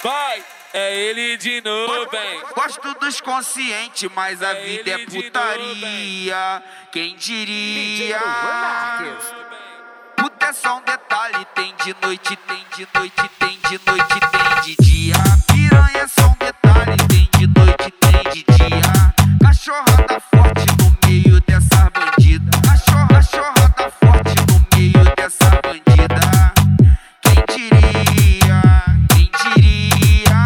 Vai, é ele de novo, hein? Gosto dos conscientes, mas a vida é putaria. Quem diria? Puta é só um detalhe, tem de noite, tem de noite, tem de noite, tem de dia. Piranha é só um detalhe, tem de noite, tem de dia. Cachorrada forte no meio dessa bandida. Cachorrada forte no meio dessa bandida. Quem diria? Quem diria?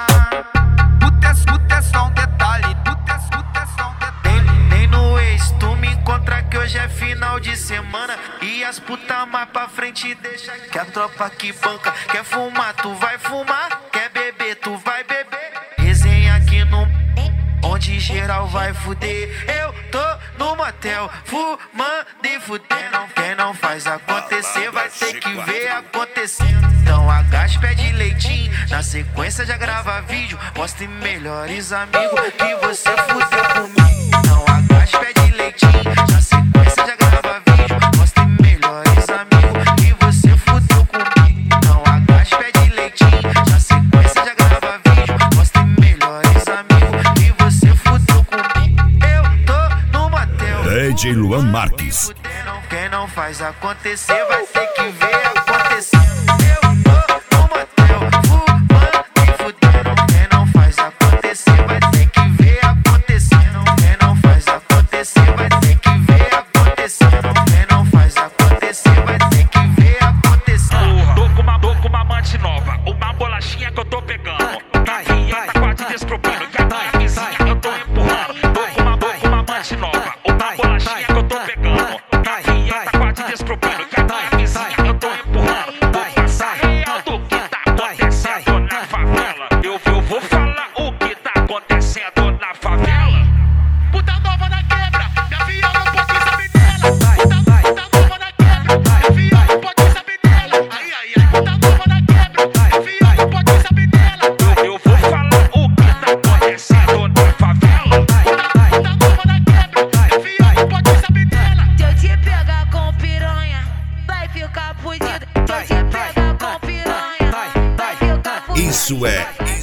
Puta é só um detalhe, puta é só um detalhe. Nem no ex tu me encontra que hoje é final de semana. E as puta mais pra frente deixa que a tropa que banca. Quer fumar, tu vai fumar. Quer beber, tu vai beber. Resenha aqui no onde geral vai fuder. Eu tô no motel fumando e fudendo. Quem não faz acontecer vai ter que ver acontecendo. Então agacha, pede leitinho. Na sequência já grava vídeo. Mostre melhores amigos que você fudeu comigo. Então agacha, pede leitinho. Na sequência já grava vídeo. Mostre melhores amigos que você fudeu comigo. Então agacha, pede leitinho. Na sequência já grava vídeo. Mostre melhores amigos que você fudeu comigo. Eu tô no motel DJ Luan Marques. Quem não faz acontecer vai ter que ver acontecer. Eu tô no motel fumando e fudendo. Quem não faz acontecer vai ter que ver acontecendo. Quem não faz acontecer vai ter que ver acontecendo. Quem não faz acontecer vai ter que ver acontecendo. Tô com uma amante nova, uma bolachinha que eu tô pegando. Tá quase despropando, que a vizinha eu tô empurrando. Tô com uma amante nova, uma bolachinha que eu tô pegando. Tá quase despropando, que a vizinha eu tô empurrando. Vou passar real do que tá acontecendo na favela. Eu vou falar o que tá acontecendo na favela. Puta nova na quebra, minha filha não pode saber dela. Puta nova na quebra, minha filha não pode saber dela. Ai, puta nova na quebra, minha filha não pode saber dela. Eu vou falar o que tá acontecendo na favela. Puta nova na quebra, minha filha não pode saber dela. Se eu te pegar com piranha, vai ficar fudido. Se eu te pegar com piranha, vai ficar fudido. Isso é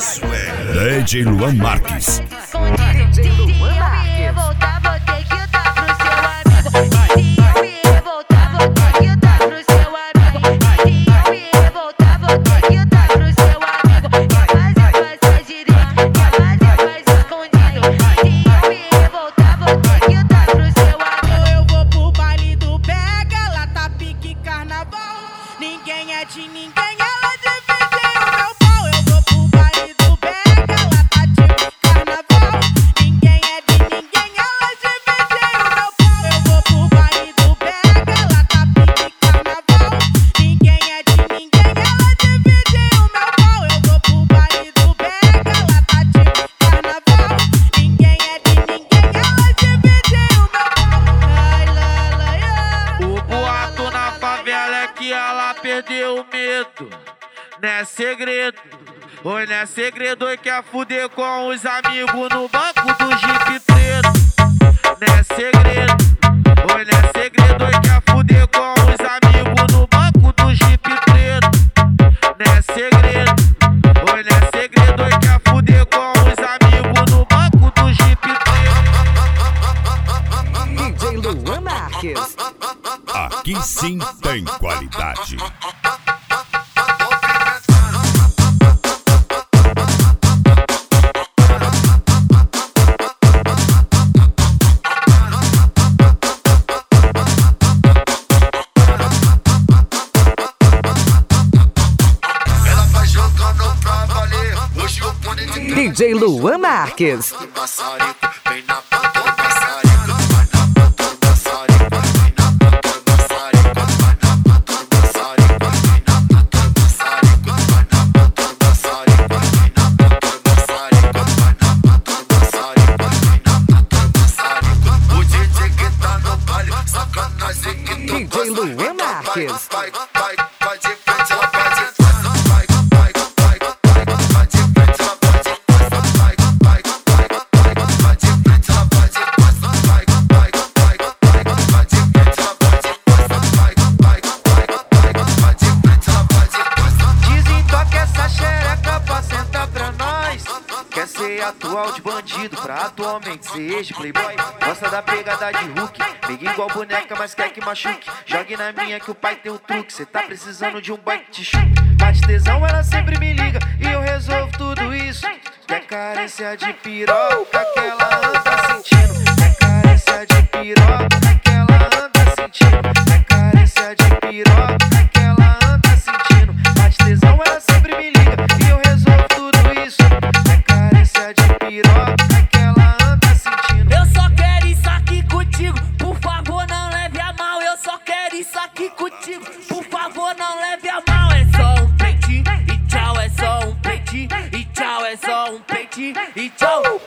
DJ Luan Marques. Se eu me revoltar, vou ter que dar pro seu amigo. Se eu me revoltar, vou ter que dar pro seu amigo. Se eu me revoltar, vou ter que dar pro seu amigo. Quer fazer, faz direito. Quer fazer, faz escondido. Se eu me revoltar, vou ter que dar pro seu amigo. Eu vou pro baile do Pega, lá tá pique carnaval. Ninguém é de ninguém, ela divide o meu pau. Eu vou pro baile do Pega, lá tá pique carnaval. Ninguém é de ninguém, ela divide o meu pau. Eu vou pro baile do Pega, lá tá pique carnaval. Ninguém é de ninguém, ela divide o meu pau. Eu vou pro baile do Pega, lá tá pique carnaval. Ninguém é de ninguém, ela divide o meu pau. Ai, lá, lá, lá. O boato na favela é que ela perdeu o medo. Não é segredo. Oi, não é segredo. Oi, quer fuder com os amigos no banco do Jeep preto. Não é segredo. Oi, não é segredo. Oi, quer fuder com os amigos no banco do Jeep preto. Não é segredo. Oi, não é segredo. Oi, quer fuder com os amigos no banco do Jeep preto. DJ Luan Marques. Aqui sim tem qualidade. Ela vai jogando pra valer. Hoje eu pone de DJ Luan Marques. maçarico, vem na ponta do maçarico, vai na ponta do maçarico, vem na ponta do maçarico, vai na ponta do maçarico, vem na ponta do maçarico, vai na ponta do maçarico, vem na ponta do maçarico, vai na ponta do maçarico, vem na ponta do maçarico. O DJ que tá no baile, sacanagem que tu DJ Luan Marques. vai de frente, ela vai de trás, vai de frente, ela vai de trás, vai de frente, ela vai de trás, vai de frente, ela vai de trás. Dizem toca essa xereca pra sentar. atual de bandido pra atualmente ser ex de playboy. Gosta da pegada de Hulk, peguei igual boneca, mas quer que machuque. Jogue na minha que o pai tem o truque. Cê tá precisando de um boy que te chupe. Bate tesão, ela sempre me liga e eu resolvo tudo isso. Quer carência de piroca que ela anda sentindo. Quer carência de piroca que ela anda sentindo. Quer carência de piroca que ela anda sentindo. Bate tesão, ela sempre me liga e eu resolvo tudo isso. Quer carência de piroca que ela anda sentindo. Eu só quero isso aqui contigo, por favor não leve a mal. Eu só quero isso aqui contigo, por favor não leve a mal. É só um peitinho e tchau, é só um peitinho e tchau, é só um peitinho e tchau.